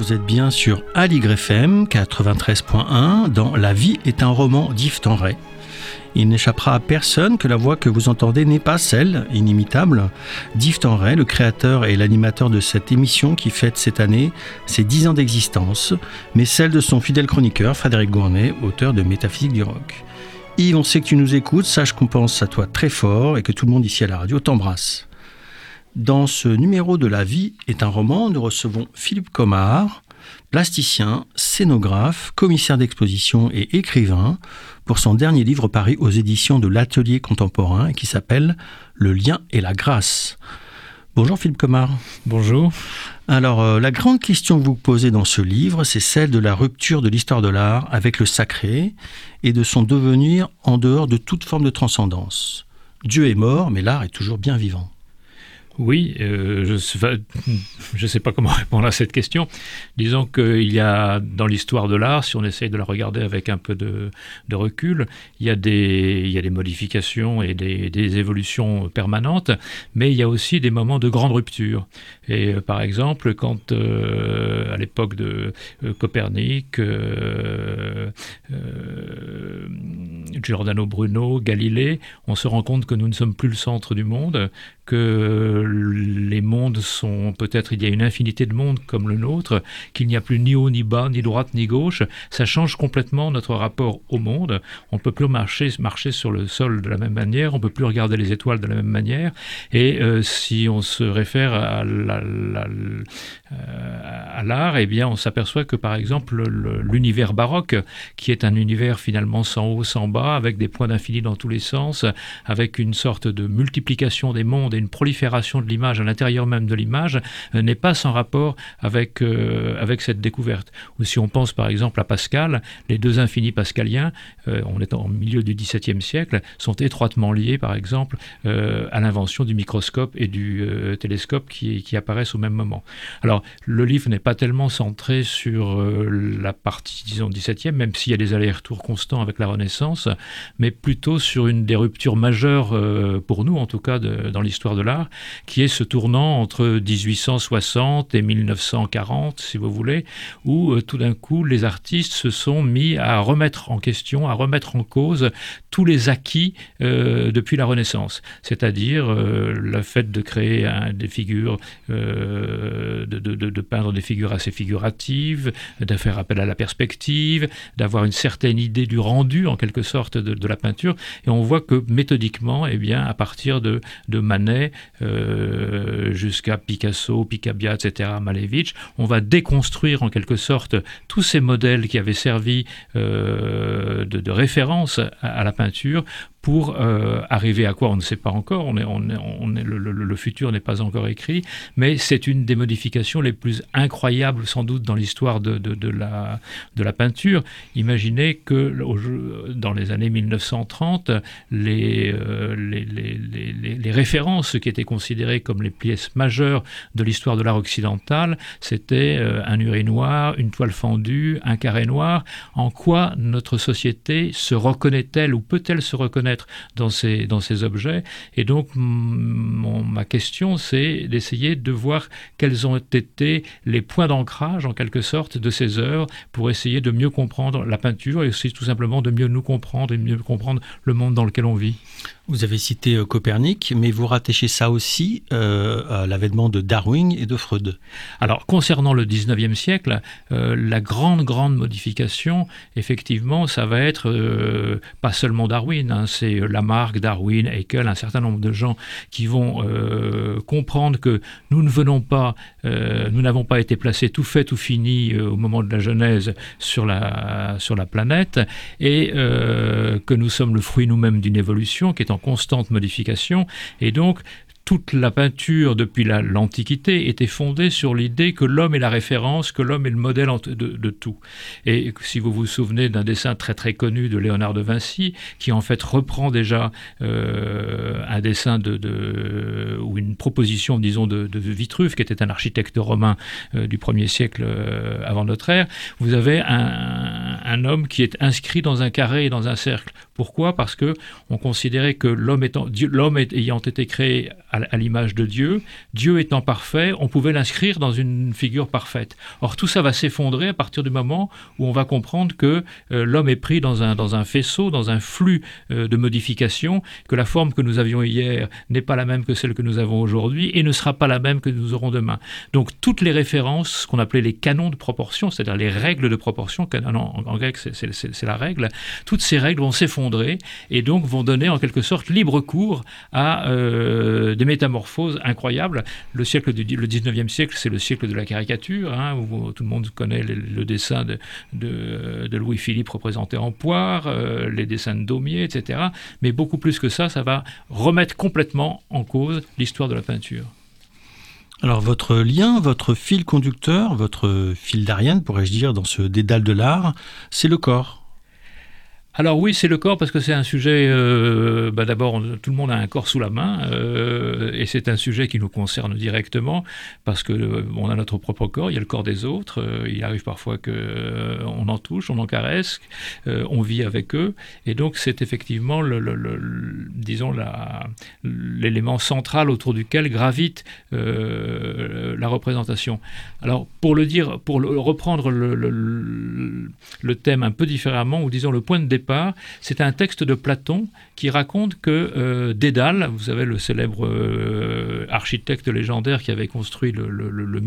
vous êtes bien sur Aligre FM 93.1 dans La vie est un roman d'Yves Tenray. Il n'échappera à personne que la voix que vous entendez n'est pas celle, inimitable, d'Yves Tenray, le créateur et l'animateur de cette émission qui fête cette année ses 10 ans d'existence, mais celle de son fidèle chroniqueur, Frédéric Gournay, auteur de Métaphysique du rock. Yves, on sait que tu nous écoutes, sache qu'on pense à toi très fort et que tout le monde ici à la radio t'embrasse. Dans ce numéro de La vie est un roman, nous recevons Philippe Comard, plasticien, scénographe, commissaire d'exposition et écrivain, pour son dernier livre paru aux éditions de l'Atelier Contemporain et qui s'appelle « Le lien et la grâce ». Bonjour Philippe Comard. Bonjour. Alors, la grande question que vous posez dans ce livre, c'est celle de la rupture de l'histoire de l'art avec le sacré et de son devenir en dehors de toute forme de transcendance. Dieu est mort, mais l'art est toujours bien vivant. Oui, je ne sais pas comment répondre à cette question. Disons qu'il y a dans l'histoire de l'art, si on essaye de la regarder avec un peu de recul, il y a des modifications et des évolutions permanentes, mais il y a aussi des moments de grande rupture. Et par exemple, quand à l'époque de Copernic, Giordano Bruno, Galilée, on se rend compte que nous ne sommes plus le centre du monde, que les mondes sont, peut-être il y a une infinité de mondes comme le nôtre, qu'il n'y a plus ni haut ni bas, ni droite ni gauche. Ça change complètement notre rapport au monde. On ne peut plus marcher sur le sol de la même manière, on ne peut plus regarder les étoiles de la même manière. Et si on se réfère à l'art, eh bien on s'aperçoit que par exemple l'univers baroque, qui est un univers finalement sans haut, sans bas, avec des points d'infini dans tous les sens, avec une sorte de multiplication des mondes et une prolifération de l'image à l'intérieur même de l'image, n'est pas sans rapport avec cette découverte. Ou si on pense par exemple à Pascal, les deux infinis pascaliens, on est en milieu du XVIIe siècle, sont étroitement liés par exemple à l'invention du microscope et du télescope qui apparaissent au même moment. Alors le livre n'est pas tellement centré sur la partie, disons, XVIIe, même s'il y a des allers-retours constants avec la Renaissance, mais plutôt sur une des ruptures majeures pour nous en tout cas dans l'histoire de l'art, qui est ce tournant entre 1860 et 1940, si vous voulez, où tout d'un coup, les artistes se sont mis à remettre en question, à remettre en cause tous les acquis depuis la Renaissance. C'est-à-dire le fait de créer des figures, de peindre des figures assez figuratives, de faire appel à la perspective, d'avoir une certaine idée du rendu, en quelque sorte, de la peinture. Et on voit que méthodiquement, eh bien, à partir de Manet, jusqu'à Picasso, Picabia, etc., Malevich, on va déconstruire en quelque sorte tous ces modèles qui avaient servi de référence à la peinture pour arriver à quoi on ne sait pas encore, le futur n'est pas encore écrit, mais c'est une des modifications les plus incroyables sans doute dans l'histoire de la peinture. Imaginez que dans les années 1930, les références qui étaient considérées comme les pièces majeures de l'histoire de l'art occidental, c'était un urinoir, une toile fendue, un carré noir. En quoi notre société se reconnaît-elle ou peut-elle se reconnaître dans ces objets? Et donc ma question, c'est d'essayer de voir quels ont été les points d'ancrage en quelque sorte de ces œuvres pour essayer de mieux comprendre la peinture et aussi tout simplement de mieux nous comprendre et de mieux comprendre le monde dans lequel on vit. Vous avez cité Copernic, mais vous rattachez ça aussi à l'avènement de Darwin et de Freud. Alors, concernant le 19e siècle, la grande modification, effectivement, ça va être pas seulement Darwin, c'est Lamarck, Darwin, Haeckel, un certain nombre de gens qui vont comprendre que nous n'avons pas été placés tout fait, tout fini au moment de la Genèse sur la planète, et que nous sommes le fruit nous-mêmes d'une évolution qui est en constante modification, et donc toute la peinture depuis l'Antiquité était fondée sur l'idée que l'homme est la référence, que l'homme est le modèle de tout. Et si vous vous souvenez d'un dessin très très connu de Léonard de Vinci, qui en fait reprend déjà un dessin ou une proposition, disons, de Vitruve, qui était un architecte romain du 1er siècle avant notre ère, vous avez un homme qui est inscrit dans un carré et dans un cercle. Pourquoi ? Parce que on considérait que l'homme ayant été créé à l'image de Dieu, Dieu étant parfait, on pouvait l'inscrire dans une figure parfaite. Or, tout ça va s'effondrer à partir du moment où on va comprendre que l'homme est pris dans un faisceau, dans un flux de modifications, que la forme que nous avions hier n'est pas la même que celle que nous avons aujourd'hui et ne sera pas la même que nous aurons demain. Donc, toutes les références, ce qu'on appelait les canons de proportion, c'est-à-dire les règles de proportion, en grec c'est la règle, toutes ces règles vont s'effondrer et donc vont donner en quelque sorte libre cours à des métamorphoses incroyables. Le 19e siècle, c'est le siècle de la caricature, où tout le monde connaît le dessin de Louis-Philippe représenté en poire, les dessins de Daumier, etc. Mais beaucoup plus que ça va remettre complètement en cause l'histoire de la peinture. Alors votre lien, votre fil conducteur, votre fil d'Ariane, pourrais-je dire, dans ce dédale de l'art, c'est le corps. Alors oui, c'est le corps parce que c'est un sujet, d'abord tout le monde a un corps sous la main et c'est un sujet qui nous concerne directement parce que on a notre propre corps, il y a le corps des autres, il arrive parfois qu'on en touche, on en caresse, on vit avec eux et donc c'est effectivement l'élément central autour duquel gravite la représentation. Alors pour reprendre le thème un peu différemment ou disons le point de départ, c'est un texte de Platon qui raconte que Dédale, vous savez le célèbre architecte légendaire qui avait construit le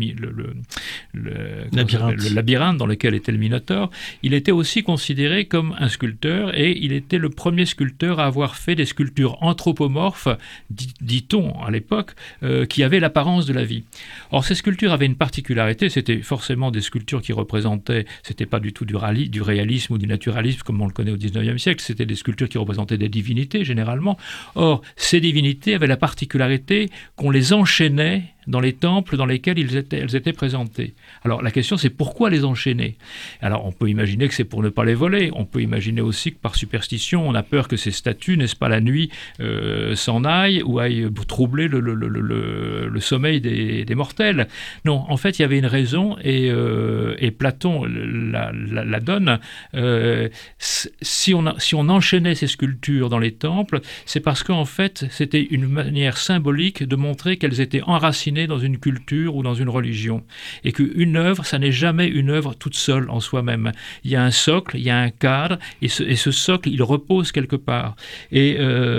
labyrinthe dans lequel était le Minotaure, il était aussi considéré comme un sculpteur et il était le premier sculpteur à avoir fait des sculptures anthropomorphes, dit-on à l'époque, qui avaient l'apparence de la vie. Or ces sculptures avaient une particularité, c'était forcément des sculptures qui représentaient, c'était pas du tout du réalisme ou du naturalisme comme on le connaît au XIXe siècle, c'était des sculptures qui représentaient des divinités généralement. Or, ces divinités avaient la particularité qu'on les enchaînait dans les temples dans lesquels elles étaient présentées. Alors la question c'est pourquoi les enchaîner ? Alors on peut imaginer que c'est pour ne pas les voler, on peut imaginer aussi que par superstition on a peur que ces statues, n'est-ce pas la nuit, s'en aillent ou aillent troubler le sommeil des mortels. Non, en fait il y avait une raison et Platon la donne. Si on enchaînait ces sculptures dans les temples, c'est parce qu'en fait c'était une manière symbolique de montrer qu'elles étaient enracinées dans une culture ou dans une religion. Et qu'une œuvre, ça n'est jamais une œuvre toute seule en soi-même. Il y a un socle, il y a un cadre, et ce socle, il repose quelque part. Et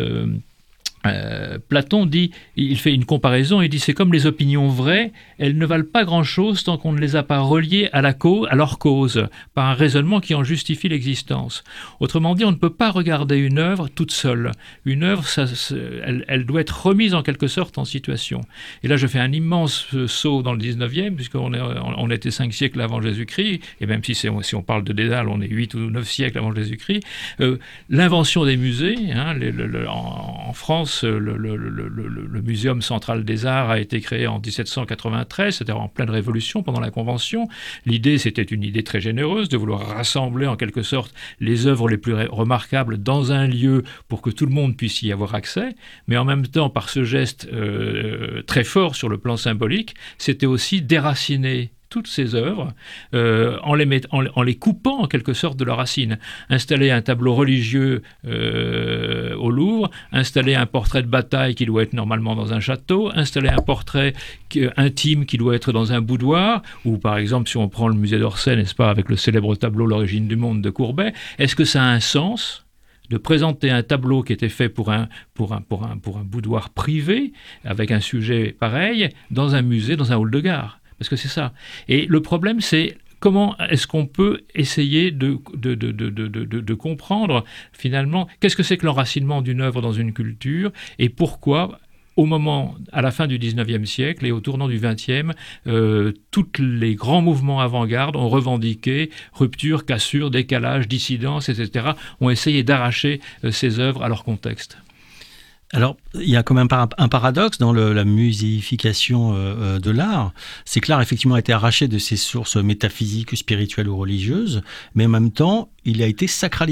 Platon dit, il fait une comparaison, il dit c'est comme les opinions vraies, elles ne valent pas grand-chose tant qu'on ne les a pas reliées à leur cause, par un raisonnement qui en justifie l'existence. Autrement dit, on ne peut pas regarder une œuvre toute seule. Une œuvre, elle doit être remise en quelque sorte en situation. Et là, je fais un immense saut dans le 19e, puisqu'on était 5 siècles avant Jésus-Christ, et même si on parle de Dédale, on est 8 ou 9 siècles avant Jésus-Christ. L'invention des musées, en France, le Muséum central des arts a été créé en 1793, c'est-à-dire en pleine révolution pendant la Convention. L'idée, c'était une idée très généreuse de vouloir rassembler en quelque sorte les œuvres les plus remarquables dans un lieu pour que tout le monde puisse y avoir accès, mais en même temps, par ce geste très fort sur le plan symbolique, c'était aussi déraciner toutes ces œuvres en les coupant en quelque sorte de leurs racines. Installer un tableau religieux au Louvre, installer un portrait de bataille qui doit être normalement dans un château, installer un portrait intime qui doit être dans un boudoir, ou par exemple si on prend le musée d'Orsay, n'est-ce pas, avec le célèbre tableau L'origine du monde de Courbet, est-ce que ça a un sens de présenter un tableau qui était fait pour un boudoir privé, avec un sujet pareil, dans un musée, dans un hall de gare ? Parce que c'est ça. Et le problème, c'est comment est-ce qu'on peut essayer de comprendre, finalement, qu'est-ce que c'est que l'enracinement d'une œuvre dans une culture et pourquoi, à la fin du 19e siècle et au tournant du 20e, tous les grands mouvements avant-garde ont revendiqué rupture, cassure, décalage, dissidence, etc., ont essayé d'arracher ces œuvres à leur contexte. Alors, il y a quand même un paradoxe dans la muséification de l'art. C'est que l'art, effectivement, a été arraché de ses sources métaphysiques, spirituelles ou religieuses, mais en même temps, il a été sacralisé.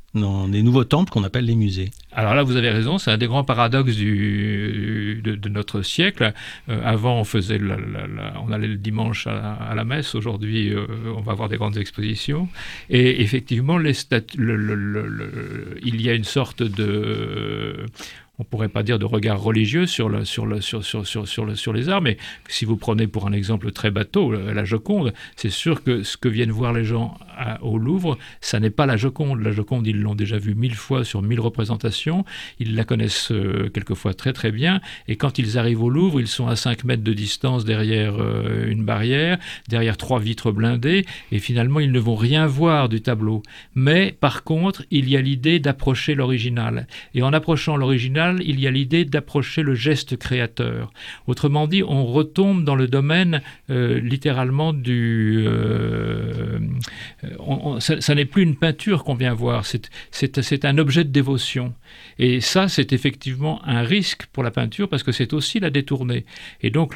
dans les nouveaux temples qu'on appelle les musées. Alors là, vous avez raison, c'est un des grands paradoxes de notre siècle. Avant, on allait le dimanche à la messe. Aujourd'hui, on va avoir des grandes expositions. Et effectivement, il y a une sorte de... on ne pourrait pas dire de regard religieux sur les arts, mais si vous prenez pour un exemple très bateau, la Joconde, c'est sûr que ce que viennent voir les gens au Louvre, ça n'est pas la Joconde. La Joconde, ils l'ont déjà vue 1000 fois sur 1000 représentations, ils la connaissent quelquefois très très bien, et quand ils arrivent au Louvre, ils sont à 5 mètres de distance derrière une barrière, derrière 3 vitres blindées, et finalement, ils ne vont rien voir du tableau. Mais par contre, il y a l'idée d'approcher l'original. Et en approchant l'original, il y a l'idée d'approcher le geste créateur. Autrement dit, on retombe dans le domaine littéralement du... ça n'est plus une peinture qu'on vient voir, c'est un objet de dévotion. Et ça, c'est effectivement un risque pour la peinture parce que c'est aussi la détourner. Et donc,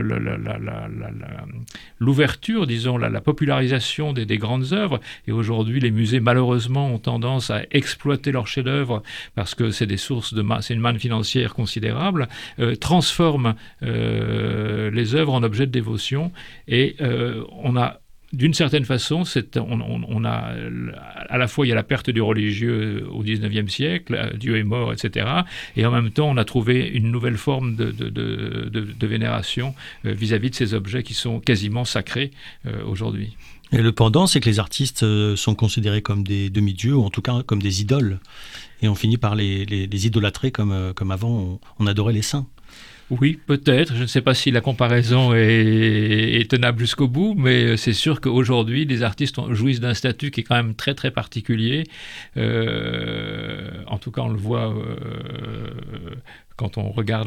l'ouverture, disons, la popularisation des grandes œuvres, et aujourd'hui, les musées, malheureusement, ont tendance à exploiter leurs chefs-d'œuvre parce que c'est des sources c'est une manne financière considérable, transforme les œuvres en objets de dévotion. Et on a d'une certaine façon, on a à la fois il y a la perte du religieux au XIXe siècle, Dieu est mort, etc. Et en même temps, on a trouvé une nouvelle forme de vénération vis-à-vis de ces objets qui sont quasiment sacrés aujourd'hui. Et le pendant, c'est que les artistes sont considérés comme des demi-dieux, ou en tout cas comme des idoles. Et on finit par les idolâtrer comme avant on adorait les saints. Oui, peut-être. Je ne sais pas si la comparaison est tenable jusqu'au bout, mais c'est sûr qu'aujourd'hui, les artistes jouissent d'un statut qui est quand même très, très particulier. En tout cas, on le voit quand on regarde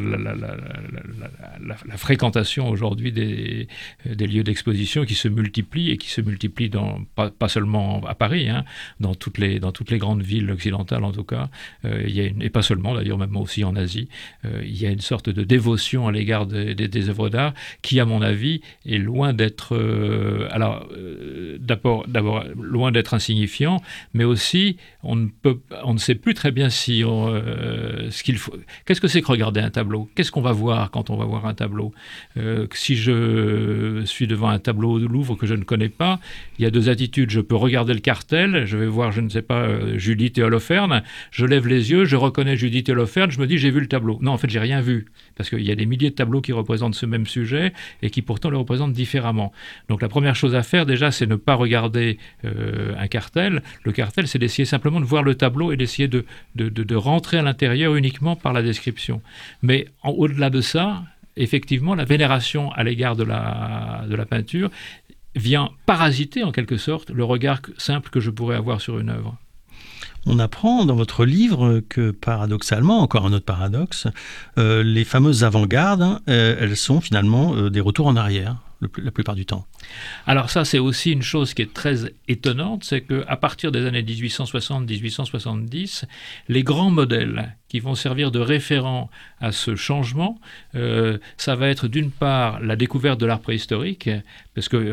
la fréquentation aujourd'hui des lieux d'exposition qui se multiplient et qui se multiplient pas seulement à Paris, hein, dans toutes les grandes villes occidentales en tout cas, et pas seulement d'ailleurs, même aussi en Asie, il y a une sorte de dévotion à l'égard des œuvres d'art qui, à mon avis, est loin d'être d'abord loin d'être insignifiant, mais aussi on ne sait plus très bien ce qu'il faut. Qu'est-ce que c'est que regarder un tableau? Qu'est-ce qu'on va voir quand on va voir un tableau? Si je suis devant un tableau de Louvre que je ne connais pas, il y a deux attitudes. Je peux regarder le cartel, je vais voir, je ne sais pas, Judith et Holoferne, je lève les yeux, je reconnais Judith et Holoferne, je me dis j'ai vu le tableau. Non, en fait, j'ai rien vu, parce qu'il y a des milliers de tableaux qui représentent ce même sujet et qui pourtant le représentent différemment. Donc la première chose à faire déjà, c'est ne pas regarder un cartel. Le cartel, c'est d'essayer simplement de voir le tableau et d'essayer de rentrer à l'intérieur uniquement par la description. Mais au-delà de ça, effectivement, la vénération à l'égard de la peinture vient parasiter en quelque sorte le regard simple que je pourrais avoir sur une œuvre. On apprend dans votre livre que paradoxalement, encore un autre paradoxe, les fameuses avant-gardes, elles sont finalement des retours en arrière la plupart du temps. Alors ça, c'est aussi une chose qui est très étonnante, c'est qu'à partir des années 1860-1870, les grands modèles qui vont servir de référent à ce changement, ça va être d'une part la découverte de l'art préhistorique, parce que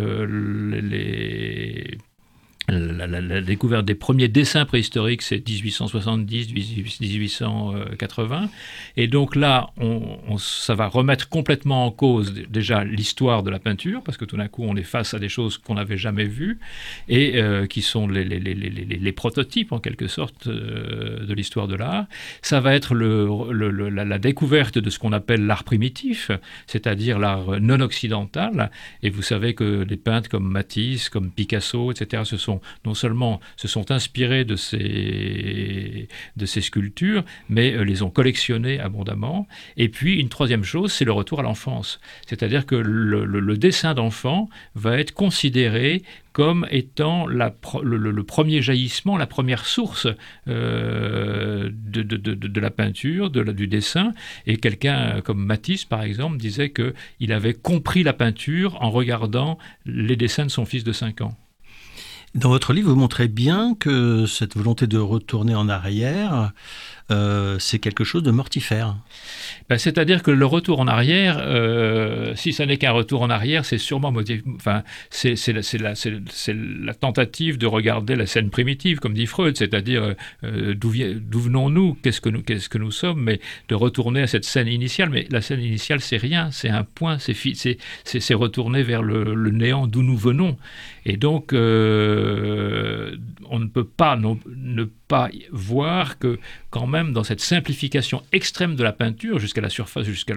la découverte des premiers dessins préhistoriques, c'est 1870-1880. Et donc là, ça va remettre complètement en cause déjà l'histoire de la peinture, parce que tout d'un coup, on est face à des choses qu'on n'avait jamais vues, et qui sont les prototypes, en quelque sorte, de l'histoire de l'art. Ça va être la découverte de ce qu'on appelle l'art primitif, c'est-à-dire l'art non occidental. Et vous savez que des peintres comme Matisse, comme Picasso, etc., non seulement se sont inspirés de ces sculptures, mais les ont collectionnées abondamment. Et puis, une troisième chose, c'est le retour à l'enfance. C'est-à-dire que le dessin d'enfant va être considéré comme étant le premier jaillissement, la première source de la peinture, du dessin. Et quelqu'un comme Matisse, par exemple, disait qu'il avait compris la peinture en regardant les dessins de son fils de 5 ans. Dans votre livre, vous montrez bien que cette volonté de retourner en arrière c'est quelque chose de mortifère. C'est-à-dire que le retour en arrière, si ça n'est qu'un retour en arrière, c'est sûrement c'est la tentative de regarder la scène primitive, comme dit Freud, c'est-à-dire d'où venons-nous, qu'est-ce que nous sommes, mais de retourner à cette scène initiale. Mais la scène initiale, c'est rien, c'est un point, c'est retourner vers le néant d'où nous venons. Et donc, on ne peut pas ne pas voir que, quand même, dans cette simplification extrême de la peinture, jusqu'à la surface, jusqu'à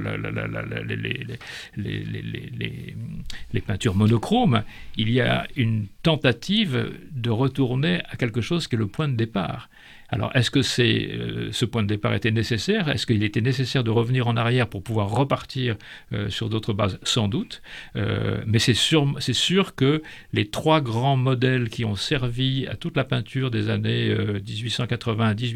les peintures monochromes, il y a une tentative de retourner à quelque chose qui est le point de départ. Alors, est-ce que ce point de départ était nécessaire ? Est-ce qu'il était nécessaire de revenir en arrière pour pouvoir repartir sur d'autres bases ? Sans doute. Mais c'est sûr que les trois grands modèles qui ont servi à toute la peinture des années 1880 à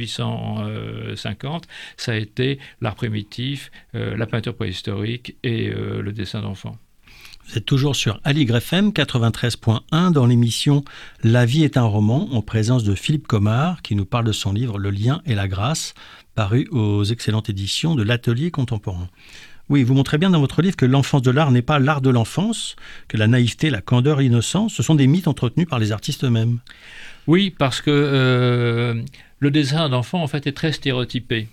1850, ça a été l'art primitif, la peinture préhistorique et le dessin d'enfant. Vous êtes toujours sur Aligre FM 93.1 dans l'émission La vie est un roman, en présence de Philippe Comard, qui nous parle de son livre Le lien et la grâce, paru aux excellentes éditions de l'Atelier contemporain. Oui, vous montrez bien dans votre livre que l'enfance de l'art n'est pas l'art de l'enfance, que la naïveté, la candeur, l'innocence, ce sont des mythes entretenus par les artistes eux-mêmes. Oui, parce que le dessin d'enfant, en fait, est très stéréotypé.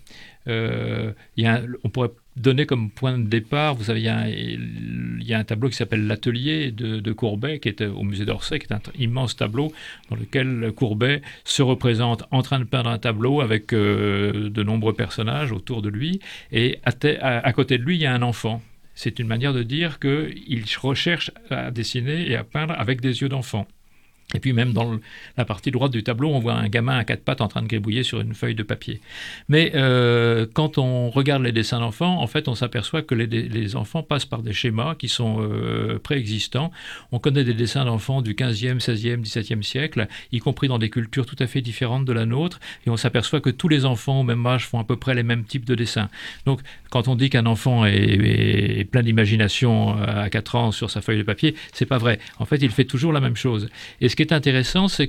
On pourrait donner comme point de départ, vous savez, il y a un tableau qui s'appelle L'Atelier de Courbet, qui est au musée d'Orsay, qui est un immense tableau dans lequel Courbet se représente en train de peindre un tableau avec de nombreux personnages autour de lui, et à côté de lui, il y a un enfant. C'est une manière de dire qu'il recherche à dessiner et à peindre avec des yeux d'enfant. Et puis même dans la partie droite du tableau, on voit un gamin à quatre pattes en train de gribouiller sur une feuille de papier. Mais quand on regarde les dessins d'enfants, en fait, on s'aperçoit que les enfants passent par des schémas qui sont préexistants. On connaît des dessins d'enfants du 15e, 16e, 17e siècle, y compris dans des cultures tout à fait différentes de la nôtre, et on s'aperçoit que tous les enfants au même âge font à peu près les mêmes types de dessins. Donc, quand on dit qu'un enfant est plein d'imagination à 4 ans sur sa feuille de papier, c'est pas vrai. En fait, il fait toujours la même chose. Et ce qui est intéressant, c'est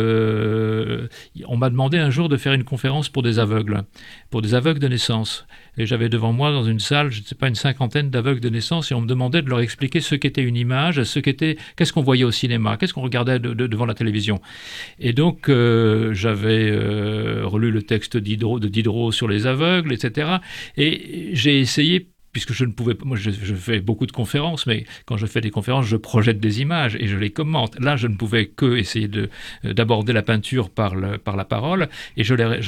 que on m'a demandé un jour de faire une conférence pour des aveugles de naissance. Et j'avais devant moi, dans une salle, je ne sais pas, une cinquantaine d'aveugles de naissance, et on me demandait de leur expliquer ce qu'était une image, qu'est-ce qu'on voyait au cinéma, qu'est-ce qu'on regardait devant la télévision. Et donc, j'avais relu le texte de Diderot sur les aveugles, etc. Et j'ai essayé, puisque je ne pouvais pas, moi je fais beaucoup de conférences, mais quand je fais des conférences, je projette des images et je les commente. Là, je ne pouvais que essayer d'aborder la peinture par la parole, et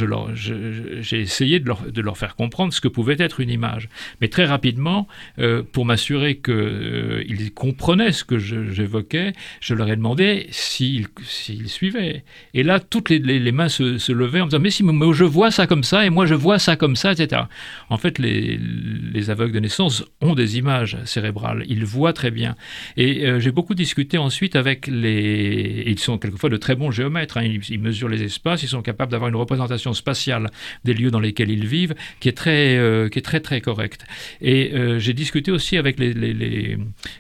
j'ai essayé de leur faire comprendre ce que pouvait être une image. Mais très rapidement, pour m'assurer qu'ils comprenaient ce que j'évoquais, je leur ai demandé s'ils suivaient. Et là, toutes les mains se levaient en me disant « mais je vois ça comme ça, et moi je vois ça comme ça, etc. » En fait, les aveugles de naissance ont des images cérébrales, ils voient très bien. Et j'ai beaucoup discuté ensuite avec ils sont quelquefois de très bons géomètres, hein. Ils mesurent les espaces, ils sont capables d'avoir une représentation spatiale des lieux dans lesquels ils vivent qui est très très correcte. Et j'ai discuté aussi avec les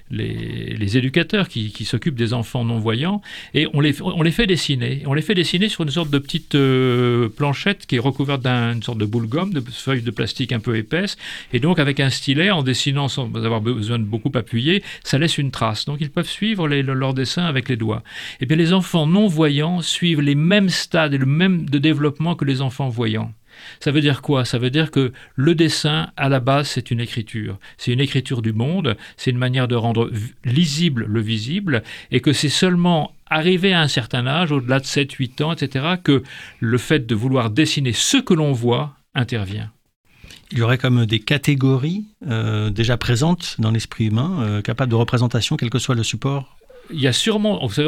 éducateurs qui s'occupent des enfants non-voyants, et on les fait dessiner. On les fait dessiner sur une sorte de petite planchette qui est recouverte d'une sorte de boule gomme, de feuilles de plastique un peu épaisse, et donc avec un stylet, en dessinant sans avoir besoin de beaucoup appuyer, ça laisse une trace. Donc ils peuvent suivre leur dessin avec les doigts. Et bien les enfants non-voyants suivent les mêmes stades et le même de développement que les enfants voyants. Ça veut dire quoi ? Ça veut dire que le dessin, à la base, c'est une écriture. C'est une écriture du monde, c'est une manière de rendre lisible le visible, et que c'est seulement arrivé à un certain âge, au-delà de 7, 8 ans, etc., que le fait de vouloir dessiner ce que l'on voit intervient. Il y aurait comme des catégories déjà présentes dans l'esprit humain, capables de représentation, quel que soit le support. Il y a sûrement, vous savez,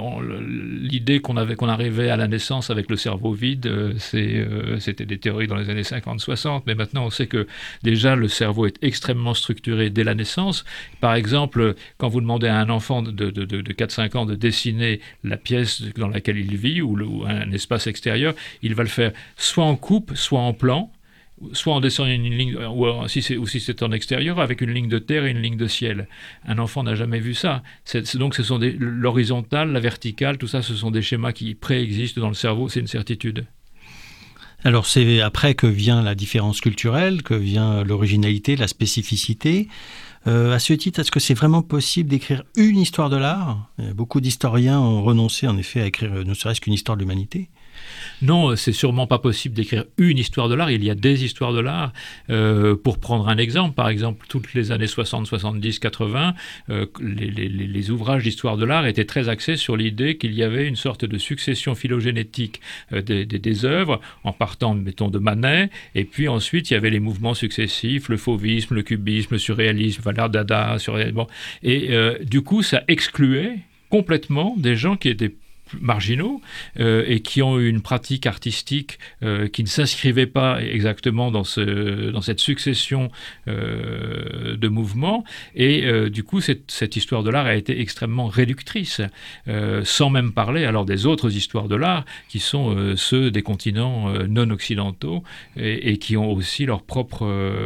l'idée qu'on arrivait à la naissance avec le cerveau vide, c'était des théories dans les années 50-60, mais maintenant on sait que déjà le cerveau est extrêmement structuré dès la naissance. Par exemple, quand vous demandez à un enfant de 4-5 ans de dessiner la pièce dans laquelle il vit ou un espace extérieur, il va le faire soit en coupe, soit en plan, soit en dessinant une ligne, ou si c'est en extérieur, avec une ligne de terre et une ligne de ciel. Un enfant n'a jamais vu ça. Donc ce sont l'horizontale, la verticale, tout ça, ce sont des schémas qui préexistent dans le cerveau, c'est une certitude. Alors c'est après que vient la différence culturelle, que vient l'originalité, la spécificité. À ce titre, est-ce que c'est vraiment possible d'écrire une histoire de l'art ? Beaucoup d'historiens ont renoncé en effet à écrire ne serait-ce qu'une histoire de l'humanité. Non, c'est sûrement pas possible d'écrire une histoire de l'art. Il y a des histoires de l'art. Pour prendre un exemple, par exemple, toutes les années 60, 70, 80, les ouvrages d'histoire de l'art étaient très axés sur l'idée qu'il y avait une sorte de succession phylogénétique des œuvres, en partant, mettons, de Manet, et puis ensuite il y avait les mouvements successifs, le fauvisme, le cubisme, le surréalisme, l'art dada, bon. Et du coup, ça excluait complètement des gens qui étaient marginaux et qui ont une pratique artistique qui ne s'inscrivait pas exactement dans cette succession de mouvements, et du coup cette histoire de l'art a été extrêmement réductrice, sans même parler alors des autres histoires de l'art qui sont ceux des continents non occidentaux et qui ont aussi leur propre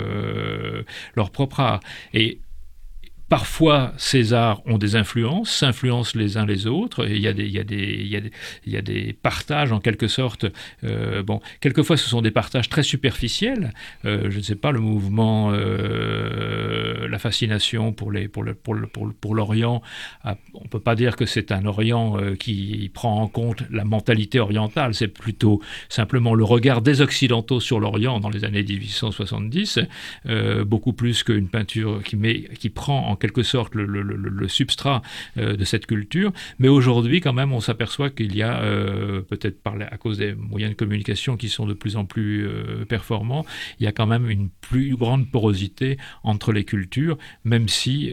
art. Et parfois, ces arts ont des influences, s'influencent les uns les autres, et il y a des partages en quelque sorte. Quelquefois, ce sont des partages très superficiels. Je ne sais pas, le mouvement, la fascination pour l'Orient. On ne peut pas dire que c'est un Orient qui prend en compte la mentalité orientale. C'est plutôt simplement le regard des Occidentaux sur l'Orient dans les années 1870, beaucoup plus qu'une peinture qui prend en quelque sorte le substrat de cette culture. Mais aujourd'hui, quand même, on s'aperçoit qu'il y a, peut-être à cause des moyens de communication qui sont de plus en plus performants, il y a quand même une plus grande porosité entre les cultures, même si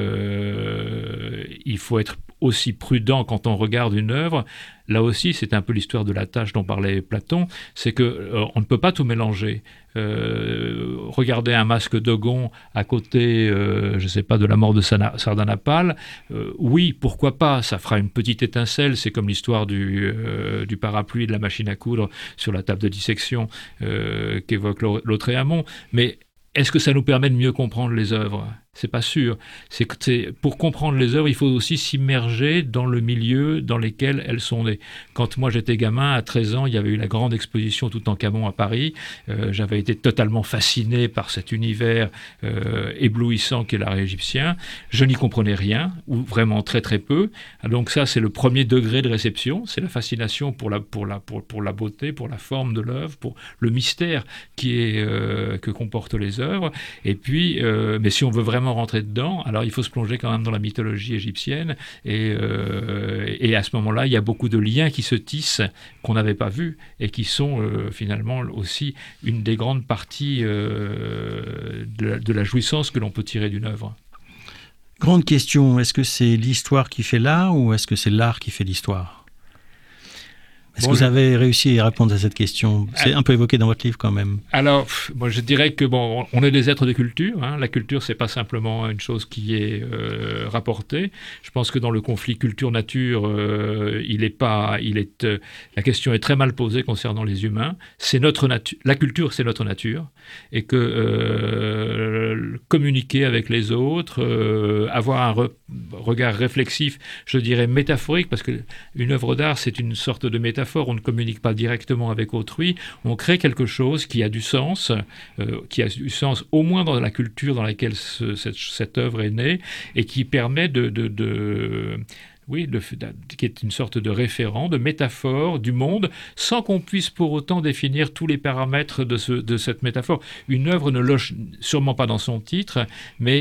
il faut être aussi prudent quand on regarde une œuvre. Là aussi, c'est un peu l'histoire de la tâche dont parlait Platon, c'est qu'on ne peut pas tout mélanger. Regarder un masque Dogon à côté, je ne sais pas, de la mort de Sardanapale, oui, pourquoi pas, ça fera une petite étincelle, c'est comme l'histoire du parapluie et de la machine à coudre sur la table de dissection qu'évoque Lautréamont, mais est-ce que ça nous permet de mieux comprendre les œuvres ? C'est pas sûr. Pour comprendre les œuvres, il faut aussi s'immerger dans le milieu dans lequel elles sont nées. Quand moi j'étais gamin, à 13 ans, il y avait eu la grande exposition Toutankhamon à Paris. J'avais été totalement fasciné par cet univers éblouissant qu'est l'art égyptien. Je n'y comprenais rien, ou vraiment très très peu. Donc ça, c'est le premier degré de réception. C'est la fascination pour la beauté, pour la forme de l'œuvre, pour le mystère que comportent les œuvres. Et puis, mais si on veut vraiment rentrer dedans, alors il faut se plonger quand même dans la mythologie égyptienne, et à ce moment-là, il y a beaucoup de liens qui se tissent qu'on n'avait pas vus et qui sont finalement aussi une des grandes parties de la jouissance que l'on peut tirer d'une œuvre. Grande question, est-ce que c'est l'histoire qui fait l'art ou est-ce que c'est l'art qui fait l'histoire ? Est-ce que vous avez réussi à répondre à cette question ? C'est un peu évoqué dans votre livre quand même. Alors, moi je dirais que on est des êtres de culture. Hein. La culture, c'est pas simplement une chose qui est rapportée. Je pense que dans le conflit culture-nature, la question est très mal posée concernant les humains. C'est notre nature. La culture, c'est notre nature, et que communiquer avec les autres, avoir un regard réflexif, je dirais métaphorique, parce que une œuvre d'art, c'est une sorte de métaphore. On ne communique pas directement avec autrui, on crée quelque chose qui a du sens au moins dans la culture dans laquelle cette œuvre est née, et qui permet qui est une sorte de référent, de métaphore du monde, sans qu'on puisse pour autant définir tous les paramètres de cette métaphore. Une œuvre ne loge sûrement pas dans son titre, mais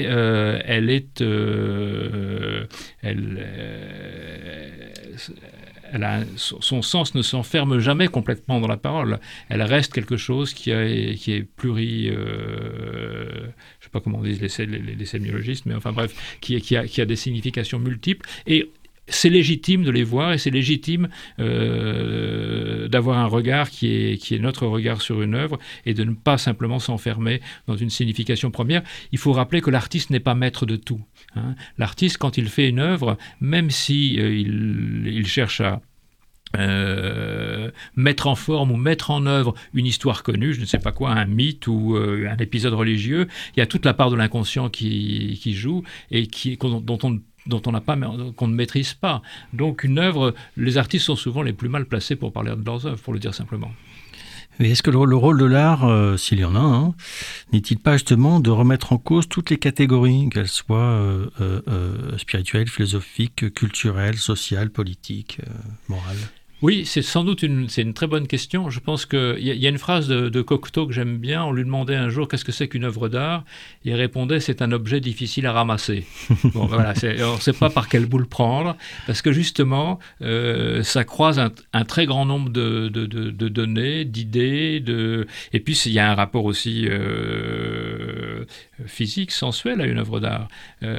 son sens ne s'enferme jamais complètement dans la parole. Elle reste quelque chose qui est je ne sais pas comment on dit les sémiologistes, mais enfin bref, qui a des significations multiples, et c'est légitime de les voir, et c'est légitime d'avoir un regard qui est notre regard sur une œuvre, et de ne pas simplement s'enfermer dans une signification première. Il faut rappeler que l'artiste n'est pas maître de tout. Hein. L'artiste, quand il fait une œuvre, même si il cherche à mettre en forme ou mettre en œuvre une histoire connue, je ne sais pas quoi, un mythe ou un épisode religieux, il y a toute la part de l'inconscient qui joue, et qu'on ne maîtrise pas. Donc une œuvre, les artistes sont souvent les plus mal placés pour parler de leurs œuvres, pour le dire simplement. Mais est-ce que le rôle de l'art, s'il y en a un, n'est-il pas justement de remettre en cause toutes les catégories, qu'elles soient spirituelles, philosophiques, culturelles, sociales, politiques, morales? Oui, c'est sans doute c'est une très bonne question. Je pense qu'il y a une phrase de Cocteau que j'aime bien. On lui demandait un jour qu'est-ce que c'est qu'une œuvre d'art. Il répondait c'est un objet difficile à ramasser. Bon, voilà, on ne sait pas par quel bout le prendre, parce que justement, ça croise un très grand nombre de données, d'idées, et puis il y a un rapport aussi physique, sensuel à une œuvre d'art.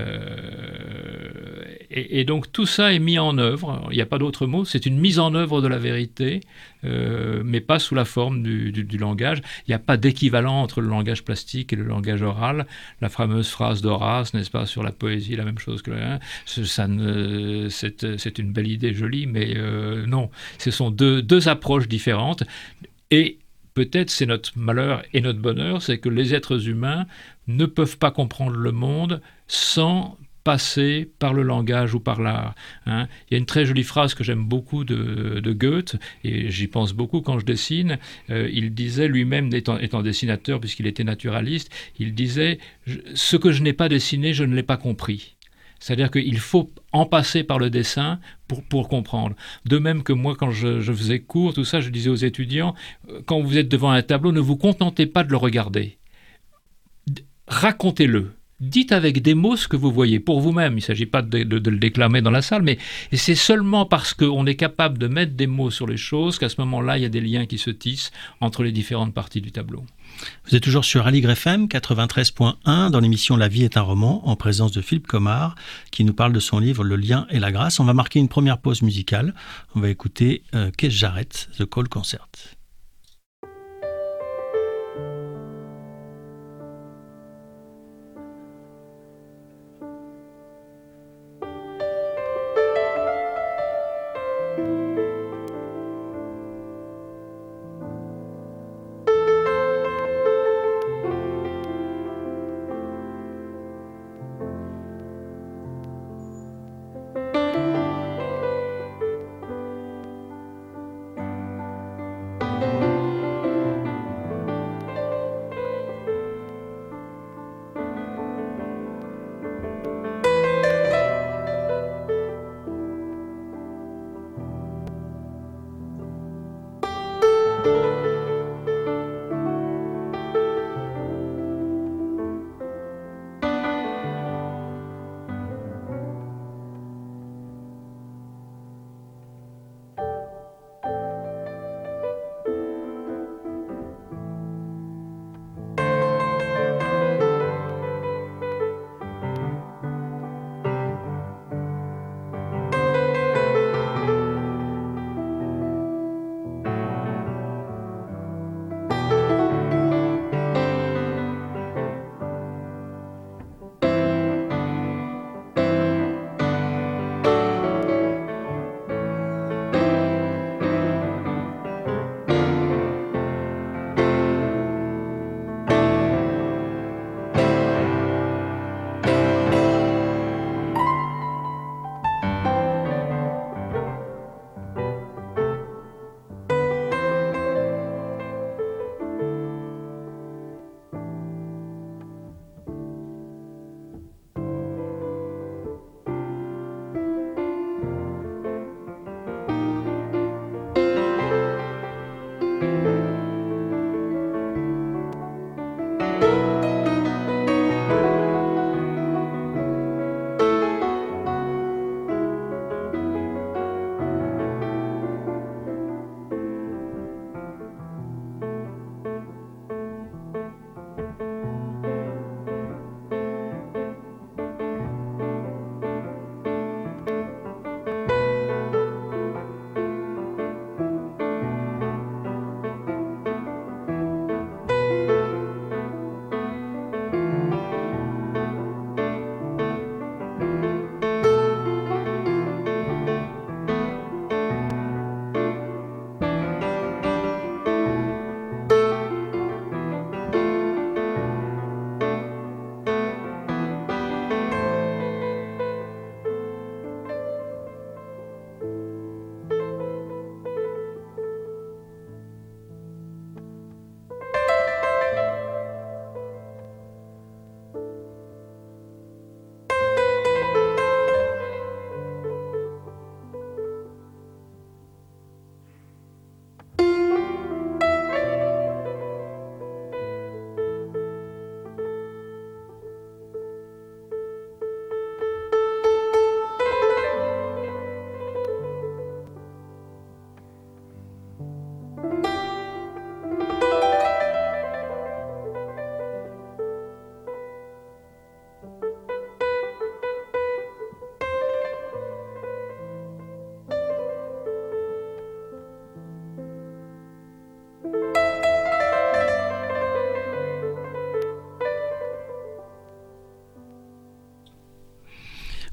Et donc tout ça est mis en œuvre. Il n'y a pas d'autre mot. C'est une mise en œuvre de la vérité, mais pas sous la forme du langage. Il n'y a pas d'équivalent entre le langage plastique et le langage oral. La fameuse phrase d'Horace, n'est-ce pas, sur la poésie, la même chose que c'est une belle idée, jolie, mais non. Ce sont deux approches différentes. Et peut-être c'est notre malheur et notre bonheur, c'est que les êtres humains ne peuvent pas comprendre le monde sans passer par le langage ou par l'art. Il y a une très jolie phrase que j'aime beaucoup de Goethe, et j'y pense beaucoup quand je dessine. Il disait lui-même, étant dessinateur, puisqu'il était naturaliste, il disait « Ce que je n'ai pas dessiné, je ne l'ai pas compris ». C'est-à-dire qu'il faut en passer par le dessin pour comprendre. De même que moi, quand je faisais cours, tout ça, je disais aux étudiants, quand vous êtes devant un tableau, ne vous contentez pas de le regarder. Racontez-le. Dites avec des mots ce que vous voyez pour vous-même. Il ne s'agit pas de le déclamer dans la salle, mais c'est seulement parce qu'on est capable de mettre des mots sur les choses qu'à ce moment-là, il y a des liens qui se tissent entre les différentes parties du tableau. Vous êtes toujours sur Aligre FM 93.1 dans l'émission La vie est un roman, en présence de Philippe Comard, qui nous parle de son livre Le lien et la grâce. On va marquer une première pause musicale. On va écouter Keith Jarrett, The Call Concert.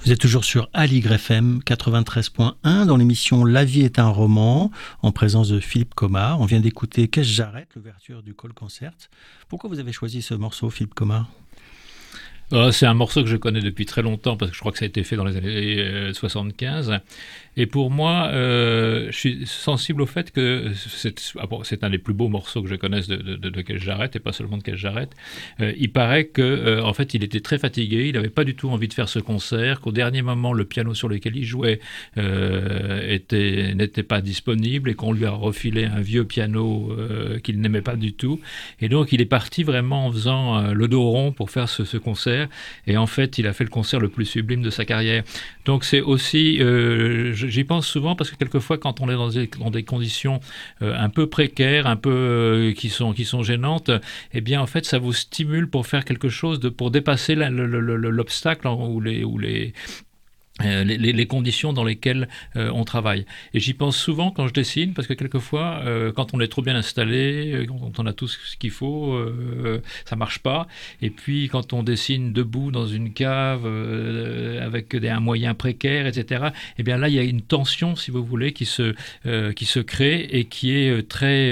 Vous êtes toujours sur Aligre FM 93.1 dans l'émission La vie est un roman, en présence de Philippe Comard. On vient d'écouter Qu'est-ce j'arrête, l'ouverture du Call Concert. Pourquoi vous avez choisi ce morceau, Philippe Comard ? C'est un morceau que je connais depuis très longtemps parce que je crois que ça a été fait dans les années 75. Et pour moi, je suis sensible au fait que c'est un des plus beaux morceaux que je connaisse de Qu'est-ce j'arrête, et pas seulement de Qu'est-ce j'arrête. Il paraît que, en fait, il était très fatigué, il n'avait pas du tout envie de faire ce concert, qu'au dernier moment, le piano sur lequel il jouait n'était pas disponible et qu'on lui a refilé un vieux piano qu'il n'aimait pas du tout. Et donc, il est parti vraiment en faisant le dos rond pour faire ce concert. Et en fait, il a fait le concert le plus sublime de sa carrière. Donc c'est aussi, j'y pense souvent parce que quelquefois, quand on est dans des conditions un peu précaires, un peu qui sont gênantes, eh bien en fait, ça vous stimule pour faire quelque chose, pour dépasser l'obstacle ou les conditions dans lesquelles on travaille. Et j'y pense souvent quand je dessine, parce que quelquefois, quand on est trop bien installé, quand on a tout ce qu'il faut, ça marche pas. Et puis, quand on dessine debout dans une cave, avec un moyen précaire, etc., eh bien là, il y a une tension, si vous voulez, qui se crée et qui est très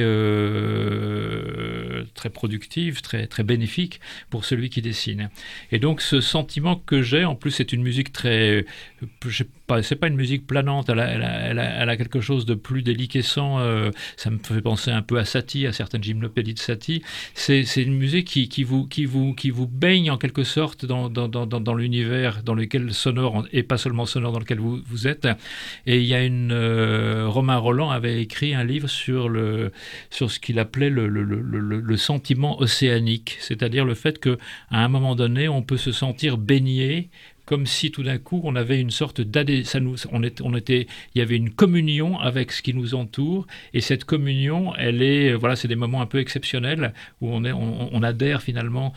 productive, très, très bénéfique pour celui qui dessine. Et donc, ce sentiment que j'ai, en plus, c'est une musique très... c'est pas une musique planante, elle a quelque chose de plus déliquescent, ça me fait penser un peu à Satie, à certaines gymnopédies de Satie. C'est une musique qui vous baigne en quelque sorte dans l'univers dans lequel sonore, et pas seulement sonore, dans lequel vous êtes. Et il y a Romain Roland avait écrit un livre sur ce qu'il appelait le sentiment océanique, c'est-à-dire le fait qu'à un moment donné, on peut se sentir baigné, comme si tout d'un coup on avait une sorte d'adhésion, il y avait une communion avec ce qui nous entoure, et cette communion, c'est des moments un peu exceptionnels où on adhère finalement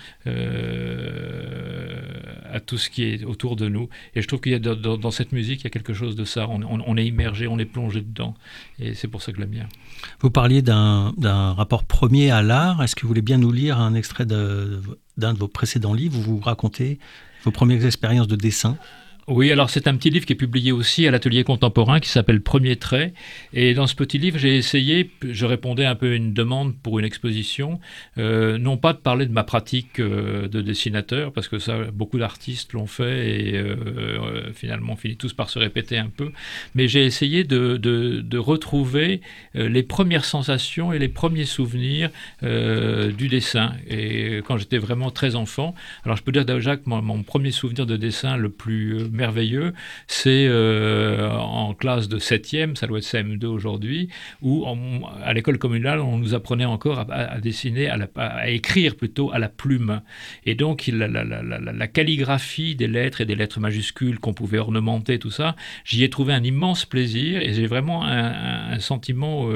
à tout ce qui est autour de nous. Et je trouve qu'il y a dans cette musique, il y a quelque chose de ça. On est immergé, on est plongé dedans, et c'est pour ça que je l'aime bien. Vous parliez d'un rapport premier à l'art. Est-ce que vous voulez bien nous lire un extrait d'un de vos précédents livres où vous racontez vos premières expériences de dessin? Oui, alors c'est un petit livre qui est publié aussi à l'Atelier Contemporain qui s'appelle Premier trait. Et dans ce petit livre, j'ai essayé, je répondais un peu à une demande pour une exposition, non pas de parler de ma pratique de dessinateur, parce que ça, beaucoup d'artistes l'ont fait et finalement on finit tous par se répéter un peu, mais j'ai essayé de retrouver les premières sensations et les premiers souvenirs du dessin. Et quand j'étais vraiment très enfant, alors je peux dire déjà que mon premier souvenir de dessin le plus merveilleux, c'est en classe de 7e, ça doit être CM2 aujourd'hui, où à l'école communale, on nous apprenait encore à dessiner, à écrire plutôt à la plume. Et donc, la calligraphie des lettres et des lettres majuscules qu'on pouvait ornementer, tout ça, j'y ai trouvé un immense plaisir et j'ai vraiment un sentiment...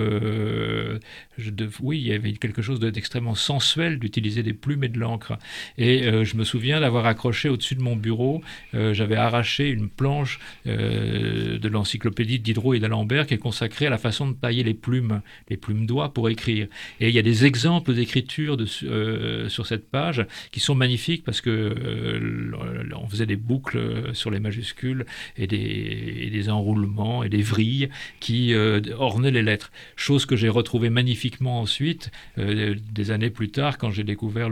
oui, il y avait quelque chose d'extrêmement sensuel d'utiliser des plumes et de l'encre. Et je me souviens d'avoir accroché au-dessus de mon bureau, j'avais arraché une planche de l'encyclopédie de Diderot et d'Alembert qui est consacrée à la façon de tailler les plumes d'oie pour écrire. Et il y a des exemples d'écriture sur cette page qui sont magnifiques parce que on faisait des boucles sur les majuscules et des enroulements et des vrilles qui ornaient les lettres. Chose que j'ai retrouvée magnifiquement ensuite, des années plus tard, quand j'ai découvert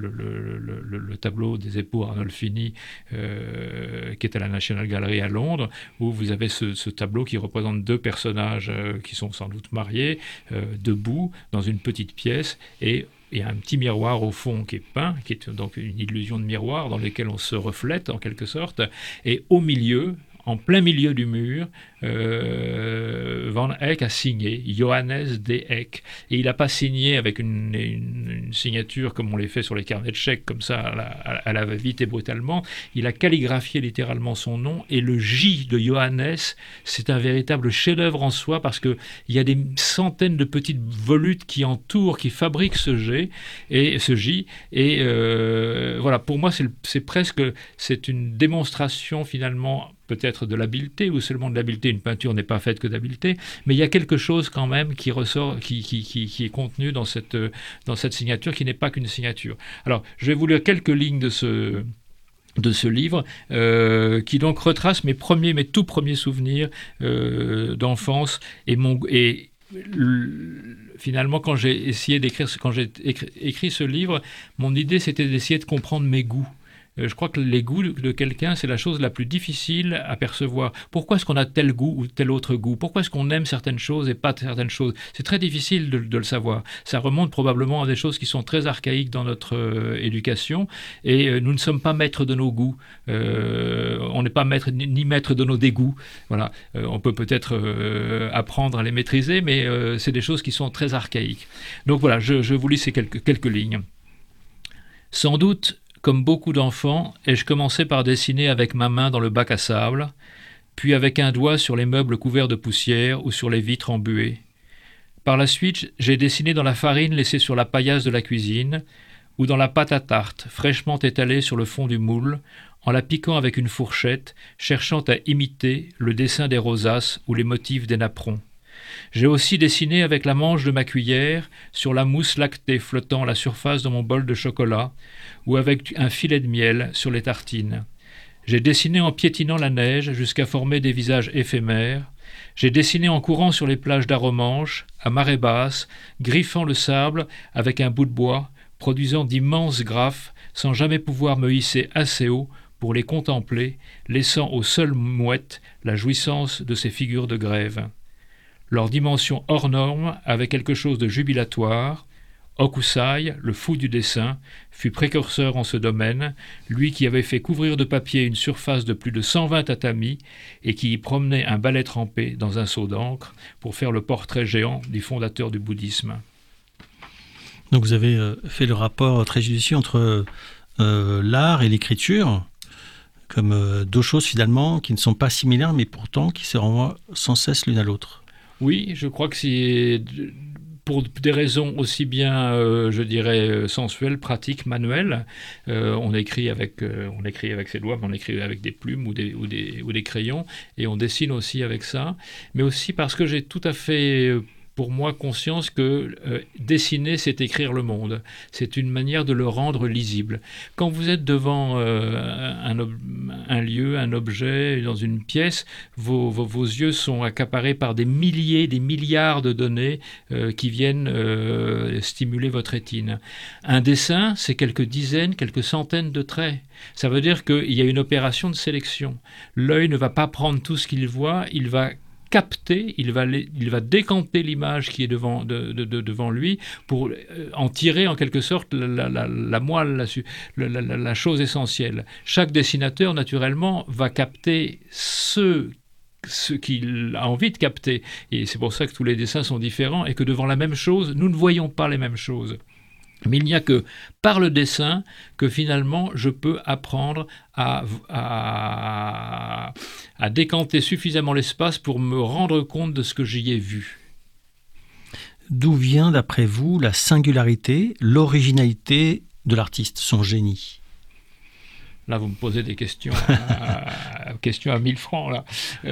le tableau des époux Arnolfini qui est à la National Gallery à Londres, où vous avez ce tableau qui représente deux personnages qui sont sans doute mariés, debout dans une petite pièce, et il y a un petit miroir au fond qui est peint, qui est donc une illusion de miroir dans lequel on se reflète en quelque sorte, et au milieu, en plein milieu du mur, Van Eyck a signé, Johannes de Eyck. Et il n'a pas signé avec une signature comme on les fait sur les carnets de chèques, comme ça, à la va-vite et brutalement. Il a calligraphié littéralement son nom, et le J de Johannes, c'est un véritable chef-d'œuvre en soi, parce qu'il y a des centaines de petites volutes qui entourent, qui fabriquent ce J. Et voilà, pour moi, c'est une démonstration finalement, peut-être de l'habileté, ou seulement de l'habileté. Une peinture n'est pas faite que d'habileté, mais il y a quelque chose quand même qui ressort, qui est contenu dans cette signature, qui n'est pas qu'une signature. Alors, je vais vous lire quelques lignes de de ce livre, qui donc retrace mes tout premiers souvenirs d'enfance finalement, quand j'ai écrit ce livre, mon idée c'était d'essayer de comprendre mes goûts. Je crois que les goûts de quelqu'un, c'est la chose la plus difficile à percevoir. Pourquoi est-ce qu'on a tel goût ou tel autre goût? Pourquoi est-ce qu'on aime certaines choses et pas certaines choses? C'est très difficile de le savoir. Ça remonte probablement à des choses qui sont très archaïques dans notre éducation, et nous ne sommes pas maîtres de nos goûts. On n'est pas maître ni maître de nos dégoûts. Voilà. On peut peut-être apprendre à les maîtriser, mais c'est des choses qui sont très archaïques. Donc voilà, je vous lis ces quelques lignes. Sans doute, comme beaucoup d'enfants, ai-je commencé par dessiner avec ma main dans le bac à sable, puis avec un doigt sur les meubles couverts de poussière ou sur les vitres embuées. Par la suite, j'ai dessiné dans la farine laissée sur la paillasse de la cuisine, ou dans la pâte à tarte, fraîchement étalée sur le fond du moule, en la piquant avec une fourchette, cherchant à imiter le dessin des rosaces ou les motifs des napperons. J'ai aussi dessiné avec la manche de ma cuillère sur la mousse lactée flottant à la surface de mon bol de chocolat, ou avec un filet de miel sur les tartines. J'ai dessiné en piétinant la neige jusqu'à former des visages éphémères. J'ai dessiné en courant sur les plages d'Aromanche, à marée basse, griffant le sable avec un bout de bois, produisant d'immenses graphes, sans jamais pouvoir me hisser assez haut pour les contempler, laissant aux seules mouettes la jouissance de ces figures de grève. Leur dimension hors norme avait quelque chose de jubilatoire. Hokusai, le fou du dessin, fut précurseur en ce domaine, lui qui avait fait couvrir de papier une surface de plus de 120 tatamis et qui y promenait un balai trempé dans un seau d'encre pour faire le portrait géant du fondateur du bouddhisme. Donc vous avez fait le rapport très judicieux entre l'art et l'écriture, comme deux choses finalement qui ne sont pas similaires mais pourtant qui se renvoient sans cesse l'une à l'autre. Oui, je crois que c'est pour des raisons aussi bien, je dirais, sensuelles, pratiques, manuelles. On écrit avec ses doigts, mais on écrit avec des plumes ou des crayons, et on dessine aussi avec ça. Mais aussi parce que j'ai tout à fait, pour moi, conscience que dessiner, c'est écrire le monde. C'est une manière de le rendre lisible. Quand vous êtes devant un lieu, un objet, dans une pièce, vos yeux sont accaparés par des milliers, des milliards de données qui viennent stimuler votre rétine. Un dessin, c'est quelques dizaines, quelques centaines de traits. Ça veut dire qu'il y a une opération de sélection. L'œil ne va pas prendre tout ce qu'il voit, il va capter, il va décanter l'image qui est devant lui pour en tirer en quelque sorte la moelle, la chose essentielle. Chaque dessinateur, naturellement, va capter ce qu'il a envie de capter. Et c'est pour ça que tous les dessins sont différents et que devant la même chose, nous ne voyons pas les mêmes choses. Mais il n'y a que par le dessin que finalement je peux apprendre à décanter suffisamment l'espace pour me rendre compte de ce que j'y ai vu. D'où vient d'après vous la singularité, l'originalité de l'artiste, son génie ? Là, vous me posez des questions à 1000 francs. Là.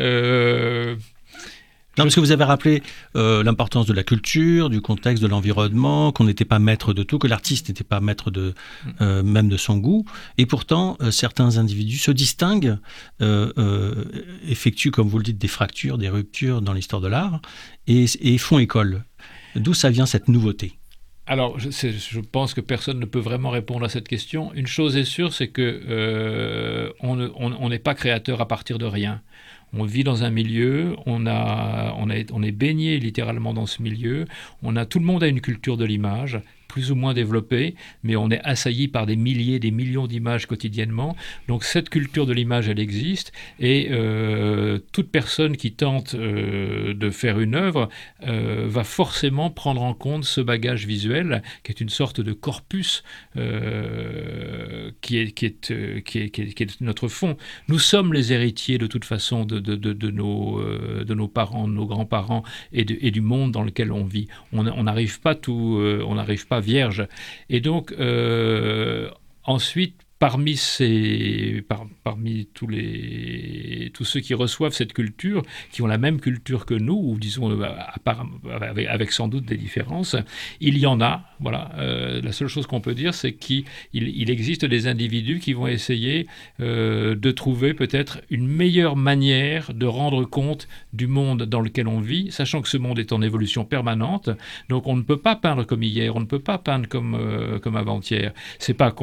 Non, parce que vous avez rappelé l'importance de la culture, du contexte, de l'environnement, qu'on n'était pas maître de tout, que l'artiste n'était pas maître même de son goût. Et pourtant, certains individus se distinguent, effectuent, comme vous le dites, des fractures, des ruptures dans l'histoire de l'art et font école. D'où ça vient cette nouveauté ? Alors, je pense que personne ne peut vraiment répondre à cette question. Une chose est sûre, c'est que on n'est pas créateur à partir de rien. On vit dans un milieu, on est baigné littéralement dans ce milieu. Tout le monde a une culture de l'image, plus ou moins développée, mais on est assailli par des milliers, des millions d'images quotidiennement. Donc cette culture de l'image, elle existe, et toute personne qui tente de faire une œuvre va forcément prendre en compte ce bagage visuel, qui est une sorte de corpus qui est notre fond. Nous sommes les héritiers de toute façon de nos parents, de nos grands-parents et du monde dans lequel on vit. On n'arrive pas vierge. Et donc, ensuite, parmi tous ceux qui reçoivent cette culture, qui ont la même culture que nous, ou disons avec sans doute des différences, il y en a. Voilà. La seule chose qu'on peut dire, c'est qu'il existe des individus qui vont essayer de trouver peut-être une meilleure manière de rendre compte du monde dans lequel on vit, sachant que ce monde est en évolution permanente. Donc on ne peut pas peindre comme hier, on ne peut pas peindre comme avant-hier. C'est pas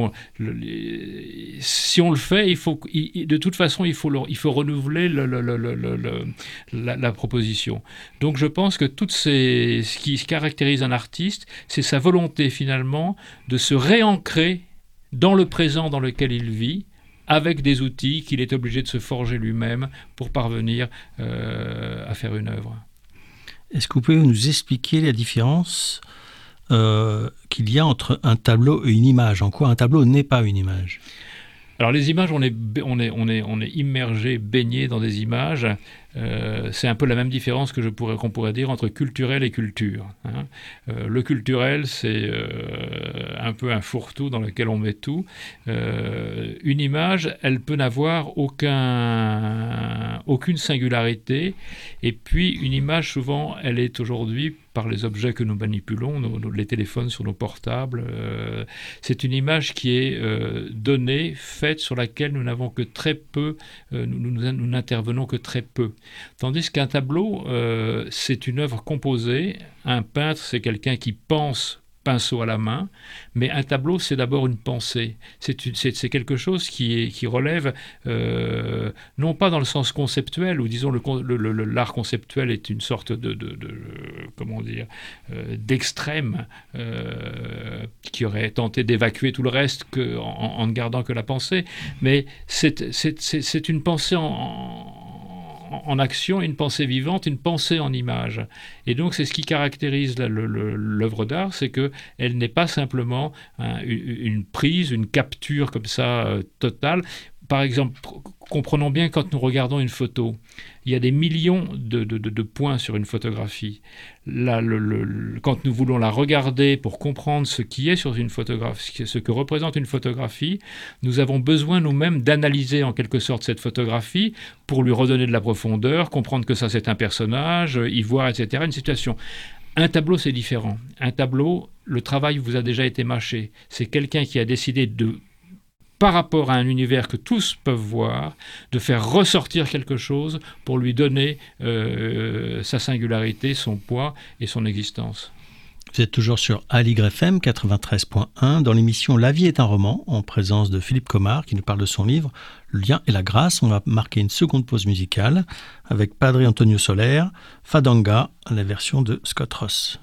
si on le fait, de toute façon, il faut renouveler la proposition. Donc je pense que ce qui caractérise un artiste, c'est sa volonté finalement de se réancrer dans le présent dans lequel il vit, avec des outils qu'il est obligé de se forger lui-même pour parvenir à faire une œuvre. Est-ce que vous pouvez nous expliquer la différence qu'il y a entre un tableau et une image? En quoi un tableau n'est pas une image? Alors les images, on est immergé, baigné dans des images. C'est un peu la même différence qu'on pourrait dire entre culturel et culture. Hein. Le culturel, c'est un peu un fourre-tout dans lequel on met tout. Une image, elle peut n'avoir aucune singularité. Et puis une image, souvent, elle est aujourd'hui, par les objets que nous manipulons, les téléphones sur nos portables, c'est une image qui est donnée, faite, sur laquelle nous n'avons que très peu, nous n'intervenons que très peu. Tandis qu'un tableau, c'est une œuvre composée. Un peintre, c'est quelqu'un qui pense pinceau à la main, mais un tableau, c'est d'abord une pensée. C'est quelque chose qui relève, non pas dans le sens conceptuel, où disons l'art conceptuel est une sorte d'extrême qui aurait tenté d'évacuer tout le reste en ne gardant que la pensée, mais c'est une pensée en action, une pensée vivante, une pensée en image. Et donc c'est ce qui caractérise l'œuvre d'art, c'est qu'elle n'est pas simplement une prise, une capture comme ça totale. Par exemple, comprenons bien quand nous regardons une photo, il y a des millions de points sur une photographie. Là, quand nous voulons la regarder pour comprendre ce qui est sur une photographie, ce que représente une photographie, nous avons besoin nous-mêmes d'analyser en quelque sorte cette photographie pour lui redonner de la profondeur, comprendre que ça c'est un personnage, y voir, etc., une situation. Un tableau, c'est différent. Un tableau, le travail vous a déjà été mâché. C'est quelqu'un qui a décidé par rapport à un univers que tous peuvent voir, de faire ressortir quelque chose pour lui donner sa singularité, son poids et son existence. Vous êtes toujours sur AligrefM 93.1 dans l'émission La vie est un roman, en présence de Philippe Comard qui nous parle de son livre Le lien et la grâce. On va marquer une seconde pause musicale avec Padre Antonio Soler, Fadanga, la version de Scott Ross.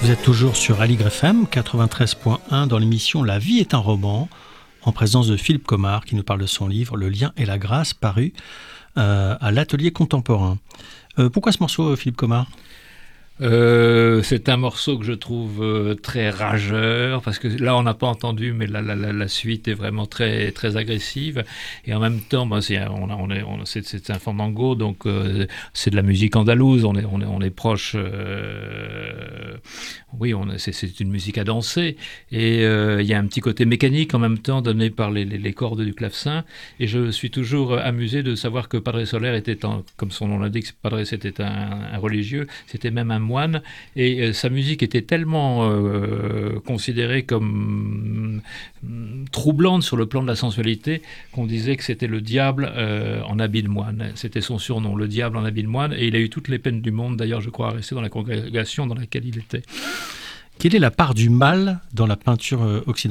Vous êtes toujours sur Aligre FM 93.1 dans l'émission La vie est un roman, en présence de Philippe Comard qui nous parle de son livre Le lien et la grâce, paru à l'Atelier Contemporain. Pourquoi ce morceau, Philippe Comard ? C'est un morceau que je trouve très rageur, parce que là on n'a pas entendu, mais la suite est vraiment très, très agressive, et en même temps c'est un fandango, donc c'est de la musique andalouse, on est proche, c'est une musique à danser, et il y a un petit côté mécanique en même temps donné par les cordes du clavecin, et je suis toujours amusé de savoir que Padre Soler était, comme son nom l'indique, Padre c'était un religieux, c'était même un moine, et sa musique était tellement considérée comme troublante sur le plan de la sensualité qu'on disait que c'était le diable en habit de moine. C'était son surnom, le diable en habit de moine, et il a eu toutes les peines du monde, d'ailleurs je crois, à rester dans la congrégation dans laquelle il était. Quelle est la part du mal dans la peinture occidentale ?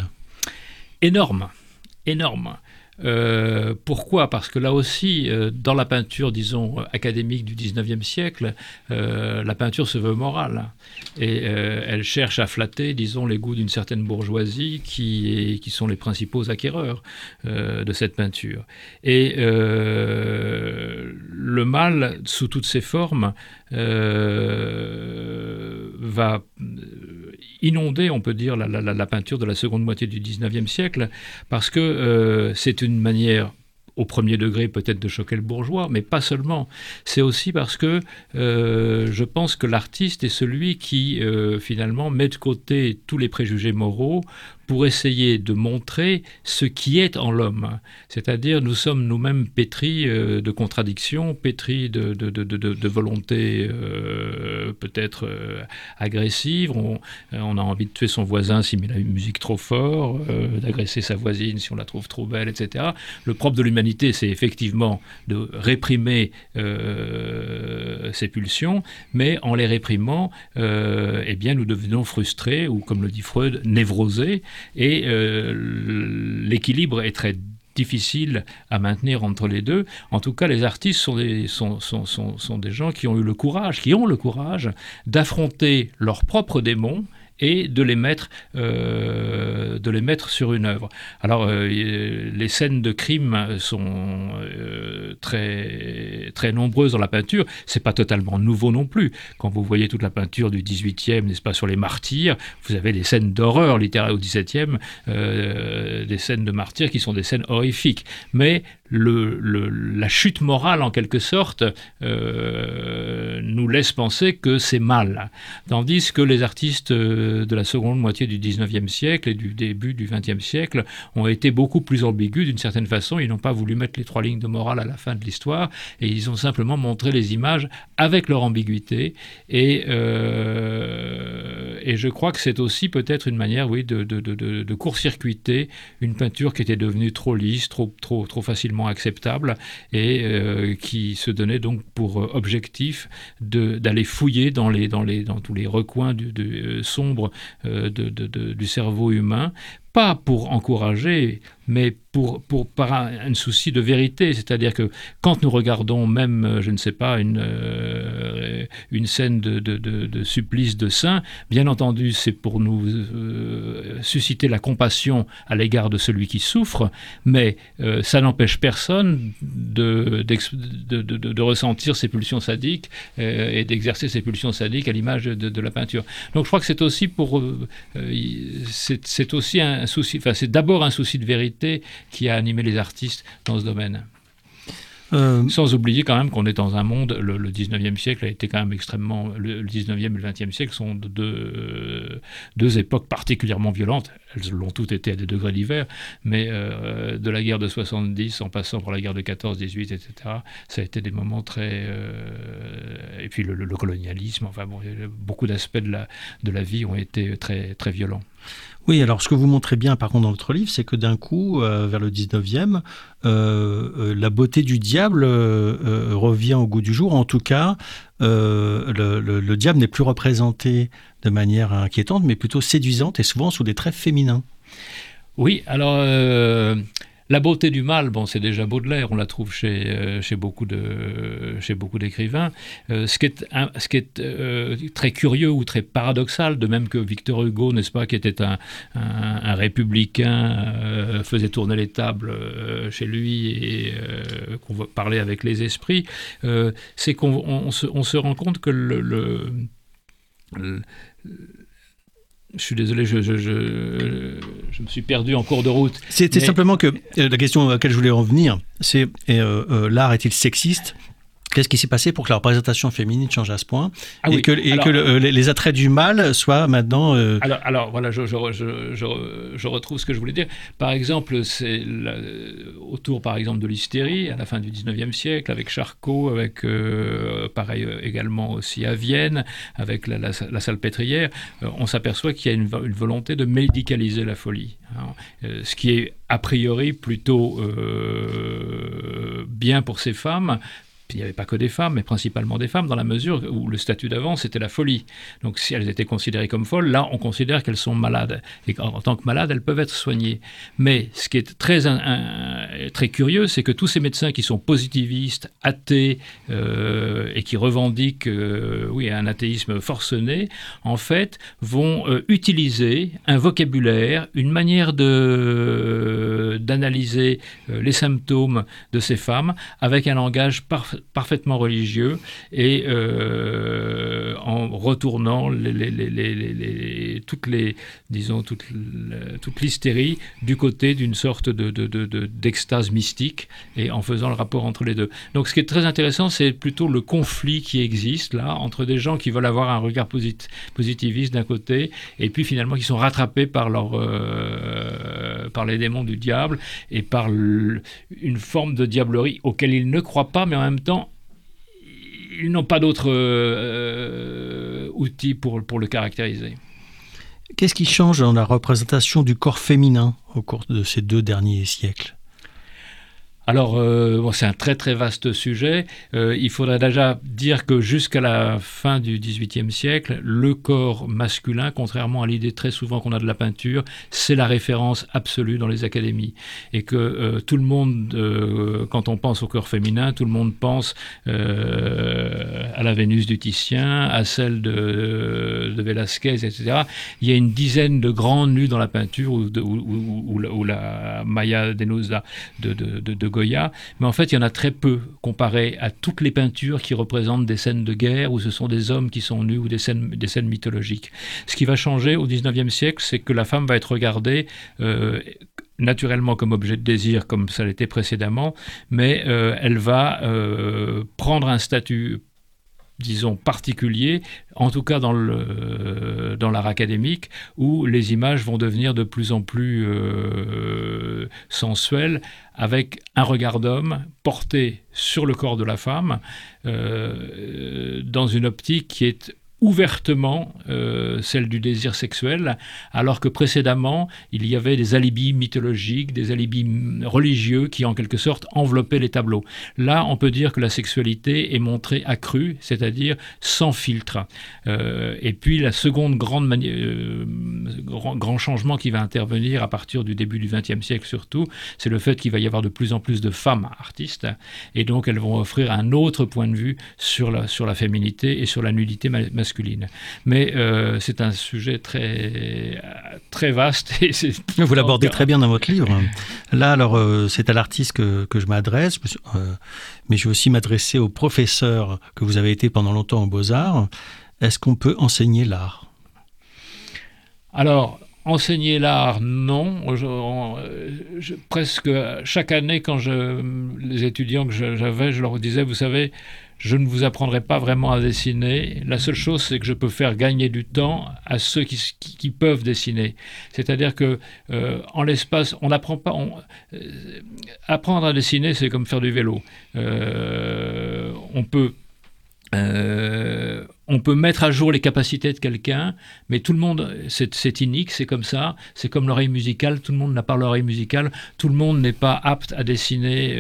Énorme. Pourquoi ? Parce que là aussi, dans la peinture, disons, académique du 19e siècle, la peinture se veut morale. Et elle cherche à flatter, disons, les goûts d'une certaine bourgeoisie qui sont les principaux acquéreurs de cette peinture. Et le mal, sous toutes ses formes, va inonder, on peut dire, la peinture de la seconde moitié du 19e siècle, parce que c'est une manière, au premier degré peut-être, de choquer le bourgeois, mais pas seulement. C'est aussi parce que je pense que l'artiste est celui qui, finalement, met de côté tous les préjugés moraux pour essayer de montrer ce qui est en l'homme. C'est-à-dire, nous sommes nous-mêmes pétris de contradictions, pétris de volontés peut-être agressives. On a envie de tuer son voisin s'il met la musique trop fort, d'agresser sa voisine si on la trouve trop belle, etc. Le propre de l'humanité, c'est effectivement de réprimer ces pulsions, mais en les réprimant, eh bien, nous devenons frustrés, ou comme le dit Freud, névrosés, et l'équilibre est très difficile à maintenir entre les deux. En tout cas, les artistes sont des gens qui ont eu le courage, d'affronter leurs propres démons et de les mettre sur une œuvre. Alors, les scènes de crime sont très, très nombreuses dans la peinture. C'est pas totalement nouveau non plus. Quand vous voyez toute la peinture du 18e, n'est-ce pas, sur les martyrs, vous avez des scènes d'horreur littéraire au 17e, des scènes de martyrs qui sont des scènes horrifiques. Mais la chute morale, en quelque sorte, nous laisse penser que c'est mal. Tandis que les artistes de la seconde moitié du 19e siècle et du début du 20e siècle ont été beaucoup plus ambigus d'une certaine façon. Ils n'ont pas voulu mettre les 3 lignes de morale à la fin de l'histoire, et ils ont simplement montré les images avec leur ambiguïté. Et je crois que c'est aussi peut-être une manière, oui, de court-circuiter une peinture qui était devenue trop lisse, trop facilement acceptable, et qui se donnait donc pour objectif d'aller fouiller dans tous les recoins sombres du cerveau humain, pas pour encourager, mais par un souci de vérité. C'est-à-dire que quand nous regardons même, je ne sais pas, une scène de supplice de saint, bien entendu, c'est pour nous susciter la compassion à l'égard de celui qui souffre, mais ça n'empêche personne de ressentir ses pulsions sadiques et d'exercer ses pulsions sadiques à l'image de la peinture. Donc je crois que c'est aussi c'est aussi un souci, enfin c'est d'abord un souci de vérité qui a animé les artistes dans ce domaine. Sans oublier quand même qu'on est dans un monde, le 19e siècle a été quand même extrêmement... Le 19e et le 20e siècle sont deux époques particulièrement violentes. Elles l'ont toutes été à des degrés divers, mais de la guerre de 70 en passant par la guerre de 14, 18, etc., ça a été des moments très... et puis le colonialisme, enfin bon, beaucoup d'aspects de la vie ont été très, très violents. Oui, alors ce que vous montrez bien par contre dans votre livre, c'est que d'un coup, vers le 19e, la beauté du diable revient au goût du jour. En tout cas, le diable n'est plus représenté de manière inquiétante, mais plutôt séduisante et souvent sous des traits féminins. Oui, alors La beauté du mal, bon, c'est déjà Baudelaire, on la trouve chez beaucoup d'écrivains. Ce qui est très curieux ou très paradoxal, de même que Victor Hugo, n'est-ce pas, qui était un républicain, faisait tourner les tables chez lui et qu'on va parler avec les esprits, c'est qu'on se rend compte que je suis désolé, je me suis perdu en cours de route. C'était simplement que la question à laquelle je voulais en venir, c'est l'art est-il sexiste ? Qu'est-ce qui s'est passé pour que la représentation féminine change à ce point que les attraits du mal soient maintenant... Alors voilà, je retrouve ce que je voulais dire. Par exemple, c'est autour par exemple de l'hystérie, à la fin du 19e siècle, avec Charcot, avec pareil également aussi à Vienne, avec la Salpêtrière, on s'aperçoit qu'il y a une volonté de médicaliser la folie. Ce qui est a priori plutôt bien pour ces femmes. Il n'y avait pas que des femmes, mais principalement des femmes, dans la mesure où le statut d'avant, c'était la folie. Donc si elles étaient considérées comme folles, là, on considère qu'elles sont malades. Et en tant que malades, elles peuvent être soignées. Mais ce qui est très curieux, c'est que tous ces médecins qui sont positivistes, athées, et qui revendiquent un athéisme forcené, en fait, vont utiliser un vocabulaire, une manière d'analyser les symptômes de ces femmes avec un langage parfaitement religieux et en retournant toute l'hystérie du côté d'une sorte d'extase mystique et en faisant le rapport entre les deux. Donc ce qui est très intéressant, c'est plutôt le conflit qui existe là entre des gens qui veulent avoir un regard positiviste d'un côté et puis finalement qui sont rattrapés par les démons du diable et par une forme de diablerie auquel ils ne croient pas, mais en même temps ils n'ont pas d'autres outils pour le caractériser. Qu'est-ce qui change dans la représentation du corps féminin au cours de ces 2 derniers siècles ? Alors, c'est un très très vaste sujet. Il faudrait déjà dire que jusqu'à la fin du XVIIIe siècle, le corps masculin, contrairement à l'idée très souvent qu'on a de la peinture, c'est la référence absolue dans les académies. Et que tout le monde, quand on pense au corps féminin, tout le monde pense à la Vénus du Titien, à celle de Velázquez, etc. Il y a une dizaine de grands nus dans la peinture, ou la Maya Denusa de Goya, mais en fait, il y en a très peu comparé à toutes les peintures qui représentent des scènes de guerre où ce sont des hommes qui sont nus ou des scènes mythologiques. Ce qui va changer au XIXe siècle, c'est que la femme va être regardée naturellement comme objet de désir, comme ça l'était précédemment, mais elle va prendre un statut, disons, particulier, en tout cas dans l'art académique, où les images vont devenir de plus en plus sensuelles, avec un regard d'homme porté sur le corps de la femme, dans une optique qui est ouvertement celle du désir sexuel, alors que précédemment, il y avait des alibis mythologiques, des alibis religieux qui, en quelque sorte, enveloppaient les tableaux. Là, on peut dire que la sexualité est montrée accrue, c'est-à-dire sans filtre. Et puis, la seconde grand changement qui va intervenir à partir du début du XXe siècle surtout, c'est le fait qu'il va y avoir de plus en plus de femmes artistes, et donc elles vont offrir un autre point de vue sur la féminité et sur la nudité masculine. Mais c'est un sujet très, très vaste. Et vous l'abordez très bien dans votre livre. Là, alors, c'est à l'artiste que je m'adresse, mais je vais aussi m'adresser au professeur que vous avez été pendant longtemps aux Beaux-Arts. Est-ce qu'on peut enseigner l'art ? Alors, enseigner l'art, non. Presque chaque année, quand les étudiants que j'avais, je leur disais, vous savez, je ne vous apprendrai pas vraiment à dessiner. La seule chose, c'est que je peux faire gagner du temps à ceux qui peuvent dessiner. C'est-à-dire que en l'espace, on n'apprend pas. Apprendre à dessiner, c'est comme faire du vélo. On peut on peut mettre à jour les capacités de quelqu'un, mais tout le monde, c'est inique, c'est comme ça. C'est comme l'oreille musicale, tout le monde n'a pas l'oreille musicale, tout le monde n'est pas apte à dessiner,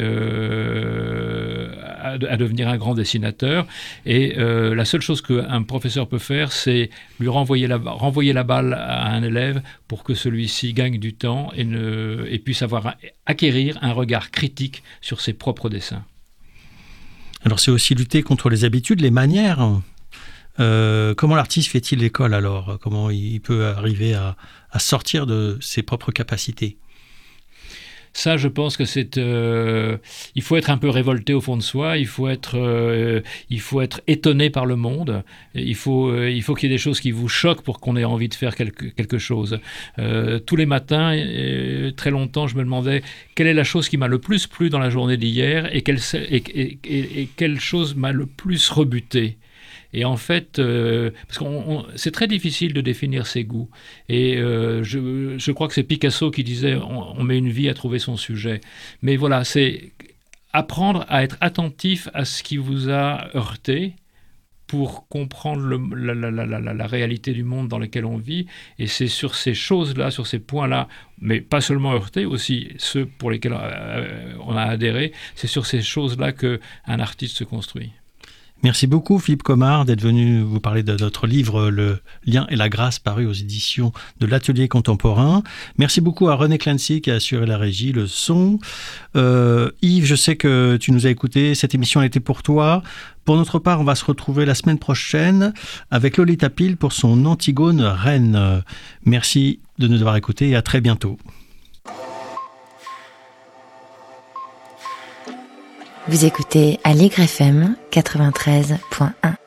à devenir un grand dessinateur. Et la seule chose qu'un professeur peut faire, c'est lui renvoyer la balle à un élève pour que celui-ci gagne du temps et puisse acquérir un regard critique sur ses propres dessins. Alors c'est aussi lutter contre les habitudes, les manières. Comment l'artiste fait-il l'école alors ? Comment il peut arriver à sortir de ses propres capacités ? Ça, je pense que il faut être un peu révolté au fond de soi. Il faut être étonné par le monde. Il faut qu'il y ait des choses qui vous choquent pour qu'on ait envie de faire quelque chose. Tous les matins, très longtemps, je me demandais quelle est la chose qui m'a le plus plu dans la journée d'hier et quelle chose m'a le plus rebuté. Et en fait, parce que c'est très difficile de définir ses goûts. Et je crois que c'est Picasso qui disait on met une vie à trouver son sujet. Mais voilà, c'est apprendre à être attentif à ce qui vous a heurté pour comprendre la réalité du monde dans lequel on vit. Et c'est sur ces choses-là, sur ces points-là, mais pas seulement heurtés, aussi ceux pour lesquels on a adhéré, c'est sur ces choses-là qu'un artiste se construit. Merci beaucoup Philippe Comard d'être venu vous parler de notre livre Le lien et la grâce paru aux éditions de l'Atelier Contemporain. Merci beaucoup à René Clancy qui a assuré la régie, le son. Yves, je sais que tu nous as écoutés, cette émission elle était pour toi. Pour notre part, on va se retrouver la semaine prochaine avec Lolita Pile pour son Antigone Reine. Merci de nous avoir écoutés et à très bientôt. Vous écoutez Aligre FM 93.1.